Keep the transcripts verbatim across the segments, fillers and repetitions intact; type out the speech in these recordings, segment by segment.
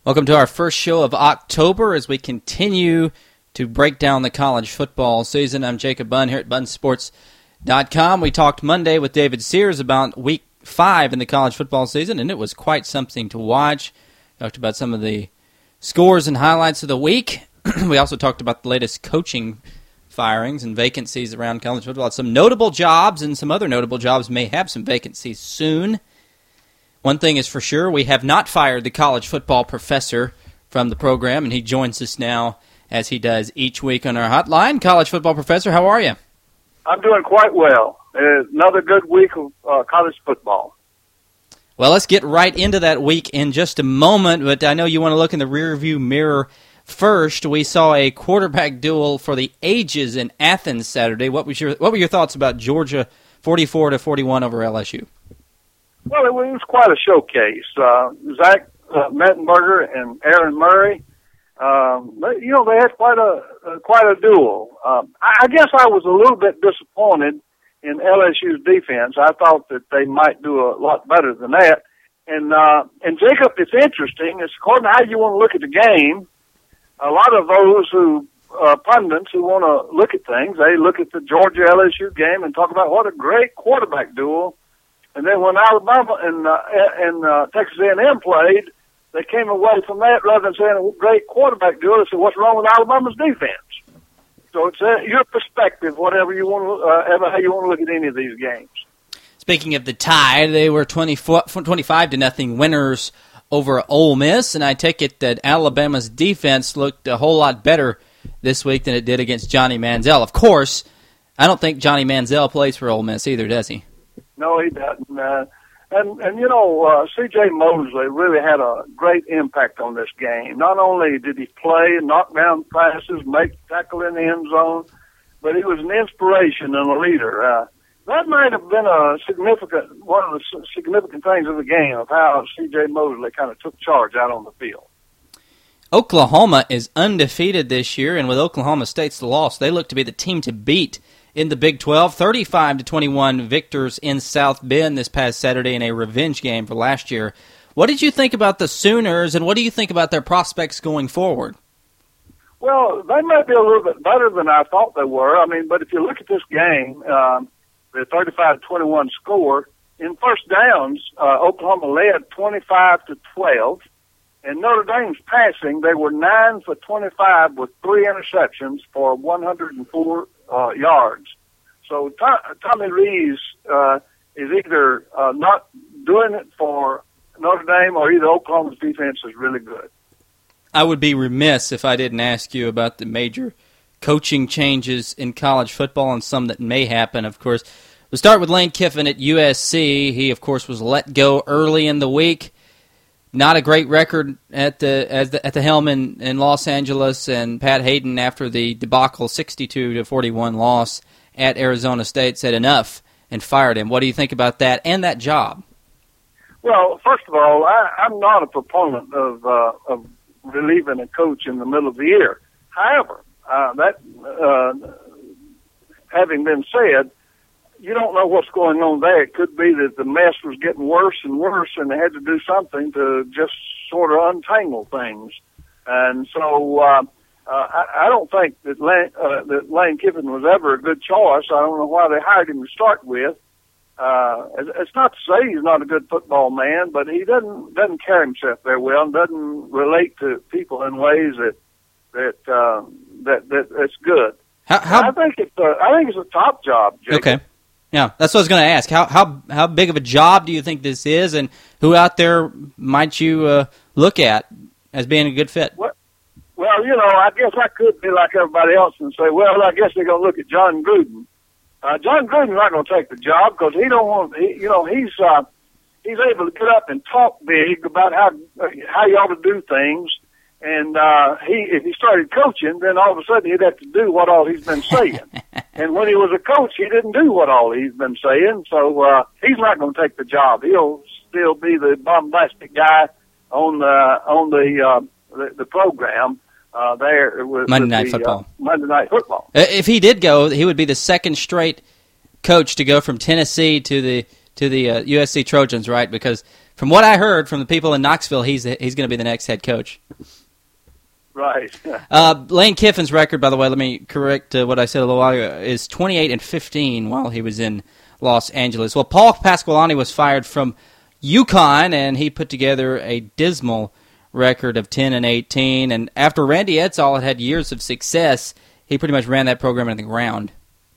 Welcome to our first show of October as we continue to break down the college football season. I'm Jacob Bunn here at Bunn Sports dot com. We talked Monday with David Sears about week five in the college football season, and it was quite something to watch. Talked about some of the scores and highlights of the week. We also talked about the latest coaching firings and vacancies around college football. Some notable jobs, and some other notable jobs may have some vacancies soon. One thing is for sure, we have not fired the college football professor from the program, and he joins us now as he does each week on our hotline. College football professor, how are you? I'm doing quite well. Uh, another good week of uh, college football. Well, let's get right into that week in just a moment, but I know you want to look in the rearview mirror first. We saw a quarterback duel for the ages in Athens Saturday. What was your what were your thoughts about Georgia forty-four to forty-one over L S U? Well, it was quite a showcase. Uh, Zach uh, Mettenberger and Aaron Murray, um, they, you know, they had quite a uh, quite a duel. Um, I, I guess I was a little bit disappointed in L S U's defense. I thought that they might do a lot better than that. And uh, and Jacob, it's interesting. It's according to how you want to look at the game. A lot of those who uh, pundits who want to look at things, they look at the Georgia L S U game and talk about what a great quarterback duel. And then when Alabama and uh, and uh, Texas A and M played, they came away from that rather than saying a great quarterback duel. They said, "What's wrong with Alabama's defense?" So it's uh, your perspective, whatever you want, to, uh, ever how you want to look at any of these games. Speaking of the tie, they were twenty-five to nothing winners over Ole Miss, and I take it that Alabama's defense looked a whole lot better this week than it did against Johnny Manziel. Of course, I don't think Johnny Manziel plays for Ole Miss either, does he? No, he doesn't. Uh, and, and, you know, uh, C J Mosley really had a great impact on this game. Not only did he play and knock down passes, make tackle in the end zone, but he was an inspiration and a leader. Uh, that might have been a significant, one of the significant things of the game of how C J Mosley kind of took charge out on the field. Oklahoma is undefeated this year, and with Oklahoma State's loss, they look to be the team to beat in the Big twelve. thirty-five to twenty-one victors in South Bend this past Saturday in a revenge game for last year. What did you think about the Sooners, and what do you think about their prospects going forward? Well, they might be a little bit better than I thought they were. I mean, but if you look at this game, um, the thirty-five to twenty-one score, in first downs, uh, Oklahoma led twenty-five to twelve. And Notre Dame's passing, they were nine for twenty-five with three interceptions for one hundred four uh, yards. So Tom, Tommy Rees uh, is either uh, not doing it for Notre Dame or either Oklahoma's defense is really good. I would be remiss if I didn't ask you about the major coaching changes in college football and some that may happen. Of course, we'll start with Lane Kiffin at U S C. He, of course, was let go early in the week. Not a great record at the as the, at the helm in, in Los Angeles, and Pat Hayden, after the debacle sixty-two to forty-one loss at Arizona State, said enough and fired him. What do you think about that and that job? Well, first of all, I, I'm not a proponent of uh, of relieving a coach in the middle of the year. However, uh, that uh, having been said, you don't know what's going on there. It could be that the mess was getting worse and worse, and they had to do something to just sort of untangle things. And so uh, uh, I, I don't think that Lane, uh, that Lane Kiffin was ever a good choice. I don't know why they hired him to start with. Uh, it's not to say he's not a good football man, but he doesn't doesn't carry himself very well and doesn't relate to people in ways that that uh, that, that that's good. How, how I think it's a, I think it's a top job, Jacob. Okay. Yeah, that's what I was going to ask. How how how big of a job do you think this is, and who out there might you uh, look at as being a good fit? Well, well, you know, I guess I could be like everybody else and say, well, I guess they're going to look at John Gruden. Uh, John Gruden's not going to take the job because he don't want. He, you know, he's uh, he's able to get up and talk big about how how you ought to do things. And uh, he, if he started coaching, then all of a sudden he'd have to do what all he's been saying. And when he was a coach, he didn't do what all he's been saying. So uh, he's not going to take the job. He'll still be the bombastic guy on the on the uh, the, the program uh, there with Monday with Night the, Football. Uh, Monday Night Football. If he did go, he would be the second straight coach to go from Tennessee to the to the uh, U S C Trojans, right? Because from what I heard from the people in Knoxville, he's he's going to be the next head coach. Right. uh, Lane Kiffin's record, by the way, let me correct uh, what I said a little while ago, is twenty-eight and fifteen while he was in Los Angeles. Well, Paul Pasqualoni was fired from UConn, and he put together a dismal record of ten and eighteen. And after Randy Edsall had had years of success, he pretty much ran that program into the ground.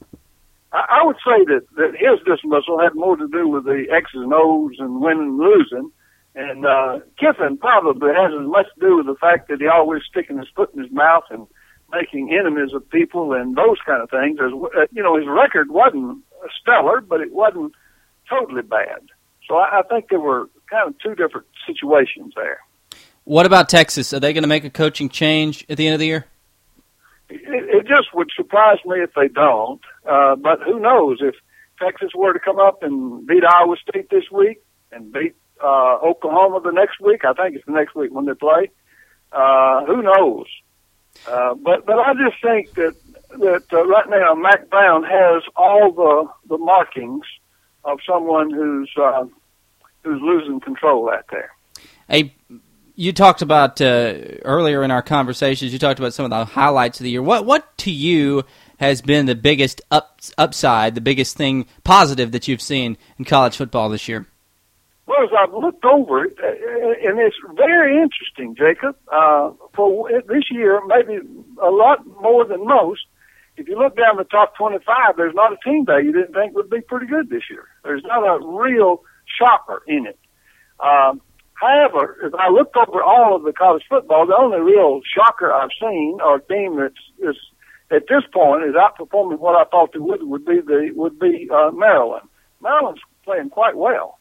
I would say that, that his dismissal had more to do with the X's and O's and winning and losing. And uh, Kiffin probably has as much to do with the fact that he always sticking his foot in his mouth and making enemies of people and those kind of things. As, uh, you know, his record wasn't stellar, but it wasn't totally bad. So I, I think there were kind of two different situations there. What about Texas? Are they going to make a coaching change at the end of the year? It, it just would surprise me if they don't. Uh, but who knows? If Texas were to come up and beat Iowa State this week and beat uh, Oklahoma the next week, I think it's the next week when they play, uh, who knows? Uh, but but I just think that that uh, right now Mack Brown has all the the markings of someone who's uh, who's losing control out there. Hey, you talked about uh, earlier in our conversations. You talked about some of the highlights of the year. What what to you has been the biggest up, upside, the biggest thing positive that you've seen in college football this year? Well, as I've looked over it, and it's very interesting, Jacob, uh, for this year, maybe a lot more than most, if you look down the top twenty-five, there's not a team there you didn't think would be pretty good this year. There's not a real shocker in it. Um, however, if I look over all of the college football, the only real shocker I've seen, or team that's is, at this point is outperforming what I thought they would would be the would be uh, Maryland. Maryland's playing quite well.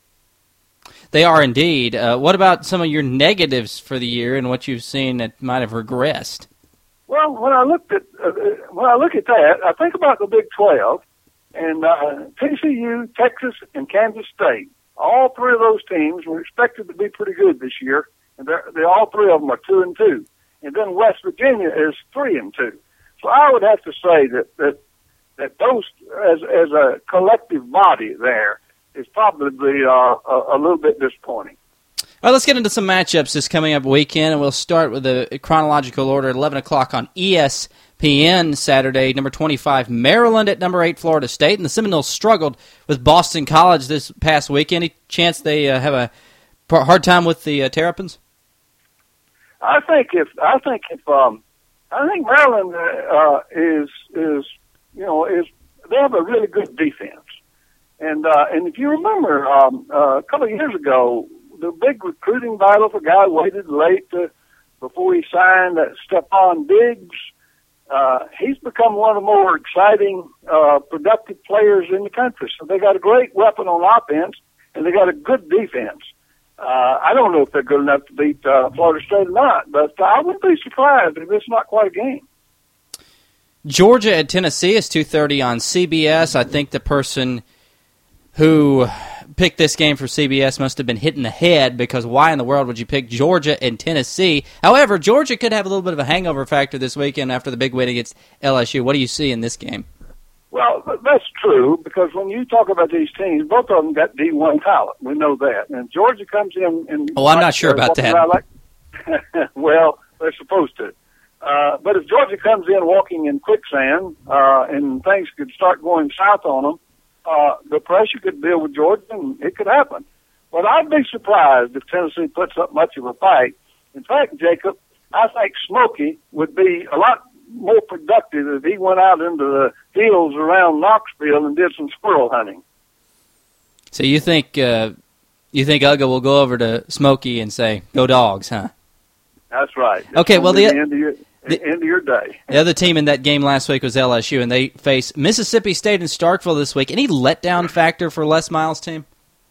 They are indeed. Uh, what about some of your negatives for the year and what you've seen that might have regressed? Well, when I looked at uh, when I look at that, I think about the Big twelve and uh, T C U, Texas, and Kansas State. All three of those teams were expected to be pretty good this year, and they're, they all three of them are two and two. And then West Virginia is three and two. So I would have to say that that that those as as a collective body there is probably uh, a, a little bit disappointing. All right, let's get into some matchups this coming up weekend, and we'll start with the chronological order at eleven o'clock on E S P N Saturday. Number twenty-five, Maryland at number eight, Florida State. And the Seminoles struggled with Boston College this past week. Any chance they uh, have a hard time with the uh, Terrapins? I think if I think if um, I think Maryland uh, is is you know is they have a really good defense, and uh, and if you remember um, uh, a couple of years ago, the big recruiting battle for a guy waited late to, before he signed, that Stephon Diggs. Uh, he's become one of the more exciting, uh, productive players in the country. So they got a great weapon on offense, and they got a good defense. Uh, I don't know if they're good enough to beat uh, Florida State or not, but I wouldn't be surprised if it's not quite a game. Georgia at Tennessee is two thirty on C B S. I think the person who picked this game for C B S must have been hit in the head, because why in the world would you pick Georgia and Tennessee? However, Georgia could have a little bit of a hangover factor this weekend after the big win against L S U. What do you see in this game? Well, that's true, because when you talk about these teams, both of them got D one talent. We know that. And Georgia comes in and... Oh, I'm not sure about that. Like, well, they're supposed to. Uh, but if Georgia comes in walking in quicksand uh, and things could start going south on them, uh, the pressure could deal with Georgia, and it could happen. But I'd be surprised if Tennessee puts up much of a fight. In fact, Jacob, I think Smokey would be a lot more productive if he went out into the hills around Knoxville and did some squirrel hunting. So you think uh, you think Uga will go over to Smokey and say, "Go Dogs," huh? That's right. That's okay, well, the, the end of your, the end of your day. The other team in that game last week was L S U, and they face Mississippi State and Starkville this week. Any letdown factor for Les Miles' team?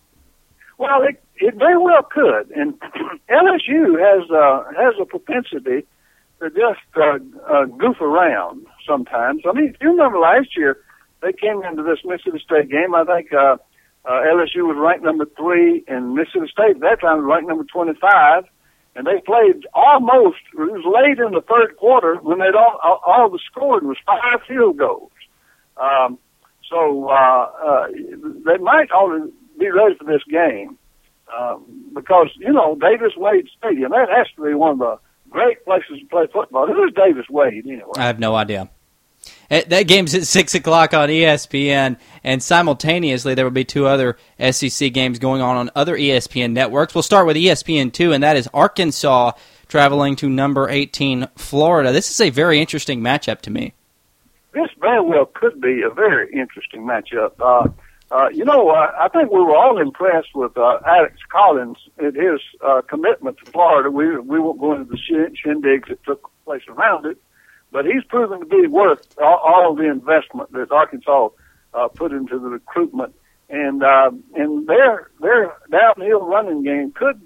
Well, it, it very well could, and L S U has uh, has a propensity to just uh, uh, goof around sometimes. I mean, if you remember last year, they came into this Mississippi State game. I think uh, uh, L S U was ranked number three, and Mississippi State at that time was ranked number twenty-five. And they played almost, it was late in the third quarter when they'd all, all, all the scoring was five field goals. Um, so uh, uh, they might already be ready for this game. Um, because, you know, Davis Wade Stadium, that has to be one of the great places to play football. Who's Davis Wade, anyway? I have no idea. That game's at six o'clock on E S P N, and simultaneously there will be two other S E C games going on on other E S P N networks. We'll start with E S P N two, and that is Arkansas traveling to number eighteen, Florida. This is a very interesting matchup to me. This very well could be a very interesting matchup. Uh, uh, you know, uh, I think we were all impressed with uh, Alex Collins and his uh, commitment to Florida. We, we won't go into the shindigs that took place around it. But he's proven to be worth all, all of the investment that Arkansas uh, put into the recruitment, and uh, and their their downhill running game could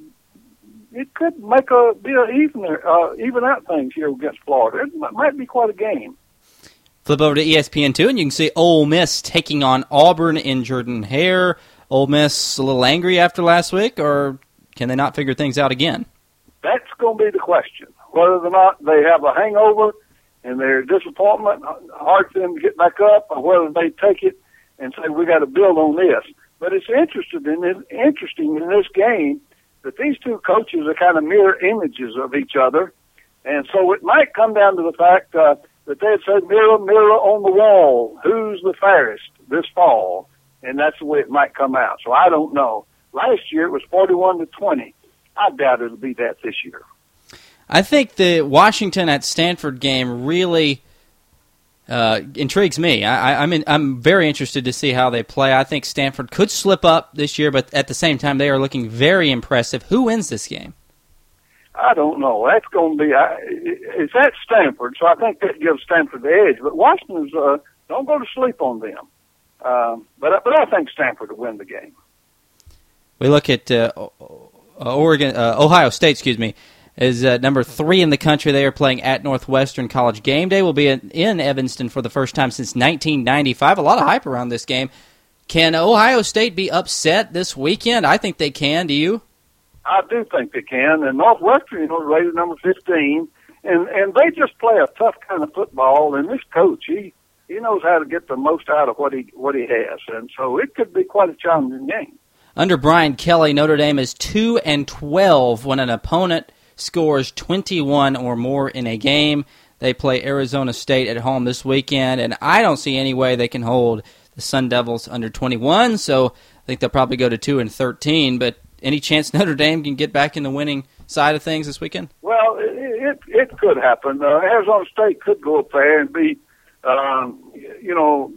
it could make a be a even uh, even out things here against Florida. It might, might be quite a game. Flip over to E S P N two, and you can see Ole Miss taking on Auburn in Jordan-Hare. Ole Miss a little angry after last week, or can they not figure things out again? That's going to be the question. Whether or not they have a hangover and their disappointment, hard for them to get back up, or whether they take it and say, we got to build on this. But it's interesting in this, interesting in this game that these two coaches are kind of mirror images of each other. And so it might come down to the fact uh, that they'd say, mirror, mirror on the wall, who's the fairest this fall? And that's the way it might come out. So I don't know. Last year it was forty-one to twenty. I doubt it'll be that this year. I think the Washington at Stanford game really uh, intrigues me. I, I'm in, I'm very interested to see how they play. I think Stanford could slip up this year, but at the same time, they are looking very impressive. Who wins this game? I don't know. That's going to be I, it's at Stanford, so I think that gives Stanford the edge. But Washington's uh, don't go to sleep on them. Um, but but I think Stanford will win the game. We look at uh, Oregon, uh, Ohio State. Excuse me. Is uh, number three in the country. They are playing at Northwestern. College game day will be in, in Evanston for the first time since nineteen ninety-five. A lot of hype around this game. Can Ohio State be upset this weekend? I think they can. Do you? I do think they can. And Northwestern, you know, is rated number fifteen, and and they just play a tough kind of football. And this coach, he he knows how to get the most out of what he what he has, and so it could be quite a challenging game. Under Brian Kelly, Notre Dame is two and twelve when an opponent scores twenty-one or more in a game. They play Arizona State at home this weekend, and I don't see any way they can hold the Sun Devils under twenty-one, so I think they'll probably go to two and thirteen, but any chance Notre Dame can get back in the winning side of things this weekend? Well, it it, it could happen. Uh, Arizona State could go up there and be, um, you know,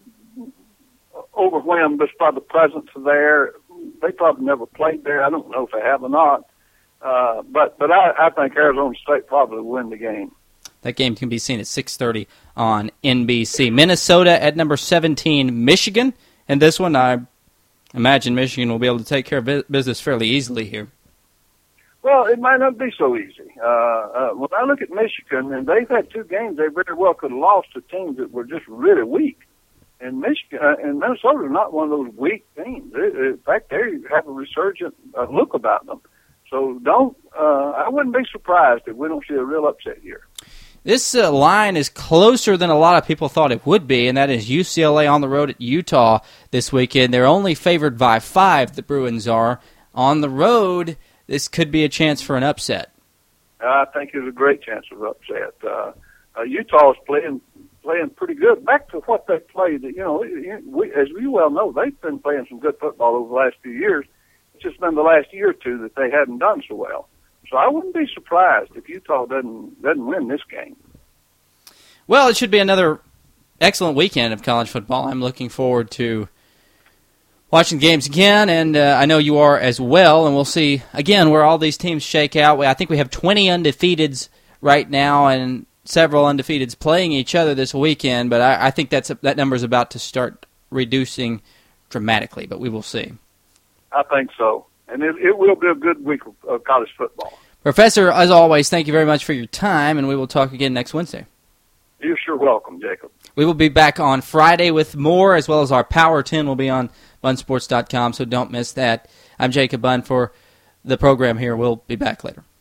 overwhelmed just by the presence there. They probably never played there. I don't know if they have or not. Uh, but but I, I think Arizona State probably will win the game. That game can be seen at six thirty on N B C. Minnesota at number seventeen, Michigan. And this one, I imagine Michigan will be able to take care of business fairly easily here. Well, it might not be so easy. Uh, uh, when I look at Michigan, and they've had two games they very well could have lost to teams that were just really weak. And Michigan uh, and Minnesota are not one of those weak teams. They, in fact, they have a resurgent uh, look about them. So don't. Uh, I wouldn't be surprised if we don't see a real upset here. This uh, line is closer than a lot of people thought it would be, and that is U C L A on the road at Utah this weekend. They're only favored by five, the Bruins are. On the road, this could be a chance for an upset. I think there's a great chance of upset. Uh, uh, Utah is playing playing pretty good. Back to what they played, you know, we, as you well know, they've been playing some good football over the last few years. It's just been the last year or two that they hadn't done so well. So I wouldn't be surprised if Utah doesn't doesn't win this game. Well, it should be another excellent weekend of college football. I'm looking forward to watching games again, and uh, I know you are as well, and we'll see, again, where all these teams shake out. I think we have twenty undefeateds right now and several undefeateds playing each other this weekend, but I, I think that's a, that number is about to start reducing dramatically, but we will see. I think so. And it, it will be a good week of, of college football. Professor, as always, thank you very much for your time, and we will talk again next Wednesday. You're sure welcome, Jacob. We will be back on Friday with more, as well as our Power ten will be on Bun Sports dot com, so don't miss that. I'm Jacob Bunn for the program here. We'll be back later.